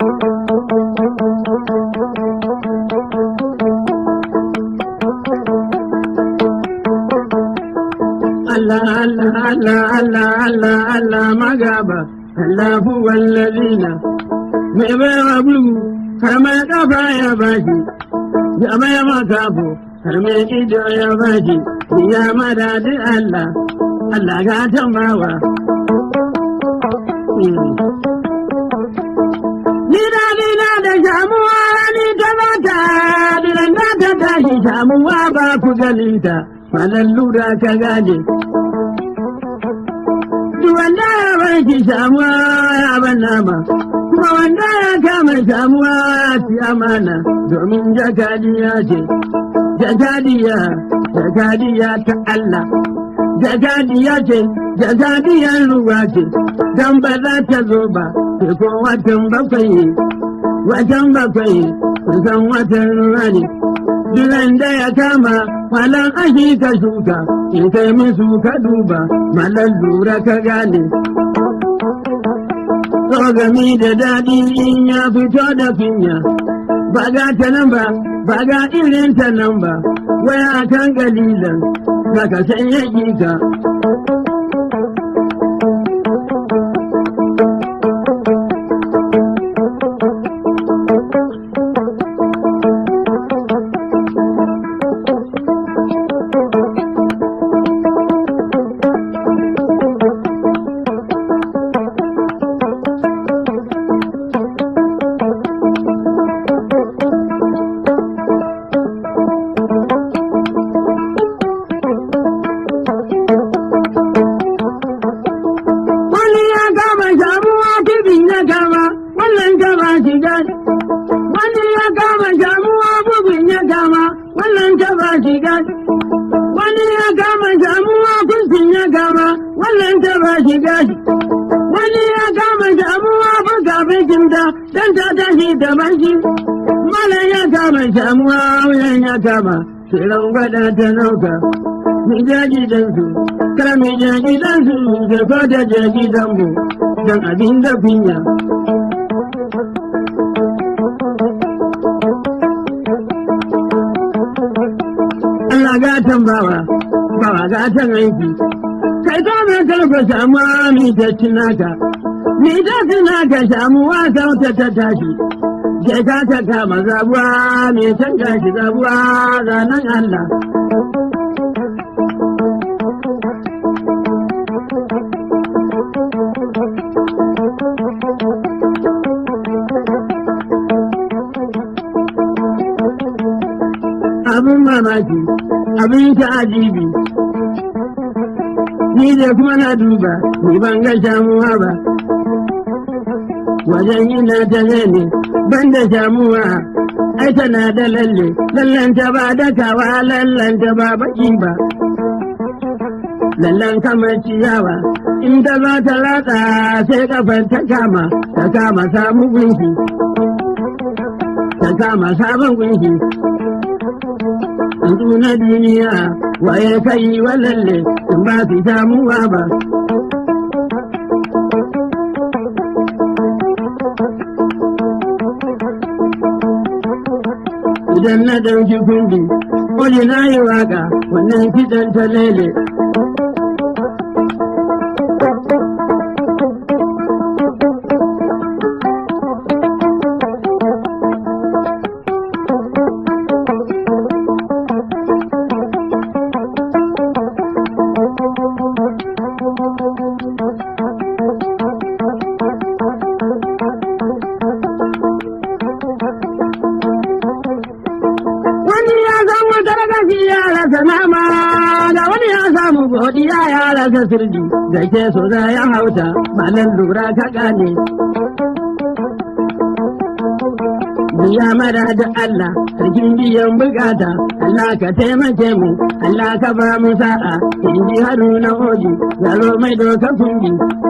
Allah Allah Allah Allah Allah Allah magaba Allah huwal ladina mai baiwa bulgu har mai kafa ya bashi ya mai makafo har mai ido ya bashi ya madadi Allah Allah ga tambawa ni da shamuwa ni ta mata dinan da ta tashi shamuwa ba ku ganinta malan lura ka gane wanda ya barki shamuwa ya ban nama kuma wanda ya kama shamuwa ya ci amana domin jakadiya ce jakadiya ta Allah jakadiya ce jakadiyar ruwa ce don ba za ta zo ba sai ko watan bakwai kusan watan ruwa ne duran da ya kama malan ashi ka shuka in kai musu ka duba malan lura ka gane tsogami da daɗi in ya fito da finya ba ga ta nan ba ga irin ta nan ba waya kan galilan ka san yaki ka wani ya kama shamuwa bugun ya kama wannan ta ba shi gadi wani ya kama shamuwa kusin ya kama wannan ta ba shi gadi wani ya kama shamuwa buga bikinta dan ta tashi da bashi malam ya kama shamuwa wuyan ya kama shirin gwada ta nauka mi je gidansu kar mi je gidansu da ko ta je gidanmu don abin da kunya Allah gatan bawa gatan aiki kai ta mai karfa samuwa mi ta tunaka samuwa sauta ta tashi je ka ta kama zabuwa mai canza shi zabuwa ranar Allah abin mamaki abin ta ajibi ni da kuma na duba ni ban ga shamuwa ba wajen ina ta ne ban da shamuwa ai tana da lallen ta ba dakawa lallen ta ba baki ba lallen kamar ciyawa in ta za ta ratsa sai kafar ta kama samun gunki ta kama sabon gunki Antu na duniya waye kai walalle in ba su samuwa ba. Idan na ɗauki kundi, wani na yi waka wannan kiɗan ta lele. Nama da wani ya samu godiya ya rasa sirji da ke so za ya hauta malan lura ka gane. Biya mara da Allah sarkin biyan bukata Allah ka taimake mu Allah ka ba mu sa'a in ji Haruna Oji zaro mai doka kungi